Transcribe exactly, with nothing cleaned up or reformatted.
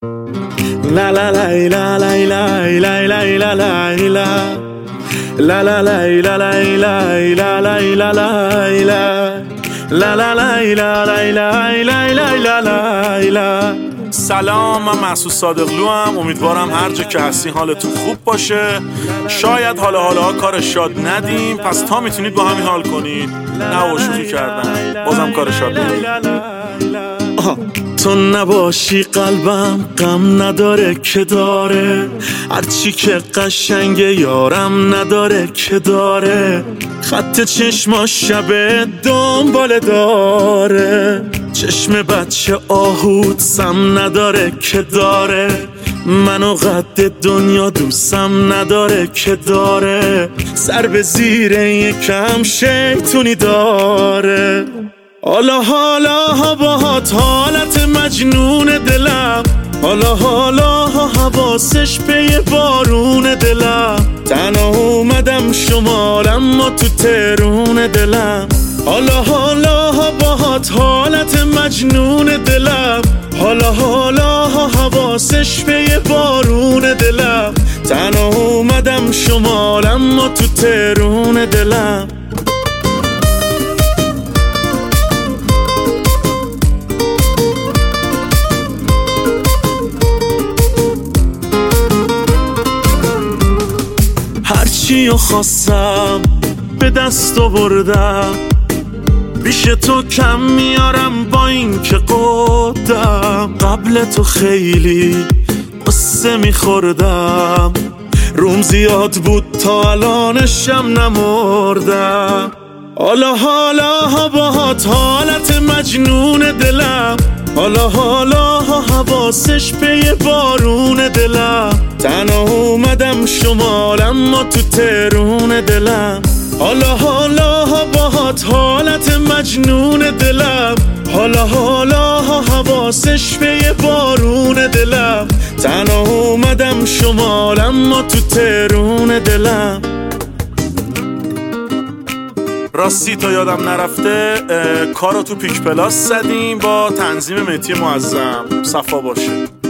La la la la la la la la la la la La la la la la la la la la la La la la la la la la la la la. سلام، من محسوس صادقلو هم. امیدوارم هر جا که هستی حالتون خوب باشه. شاید حالا حالا کار شاد ندیم، پس تا میتونید با همین حال کنید. نه شوخی کردم، بازم کار شاد ندیم. تو نباشی قلبم غم نداره که داره، هرچی که قشنگه یارم نداره که داره. خط چشما شب دنباله داره، چشم بچه آهود سم نداره که داره. منو قد دنیا دوستم نداره که داره، سر به زیر یکم شیطونی داره. حالا حالا باهات حالت مجنون دلم، حالا حالا حواسش پی بارون دلم. تنها اومدم شمارم ما تو ترون دلم. حالا حالا باهات حالت مجنون دلم، حالا حالا حواسش پی بارون دلم. تنها اومدم شمارم ما تو ترون دلم. هرچیو خواستم به دست آوردم، بیش تو کم میارم با این که قدم. قبل تو خیلی قصه میخوردم، روم زیاد بود تا الانشم نمردم. حالا حالا باهات حالت مجنون دلم، حالا حالا حواسش پی بارون دلم. تنها اومدم شمارم ما تو ترون دلم. حالا حالا باهات حالت مجنون دلم، حالا حالا حواسش پی بارون دلم. تنها اومدم شمارم ما تو ترون دلم. راستی تا یادم نرفته، کارو تو پیک پلاس زدیم با تنظیم مهدی معظم. صفا باشه.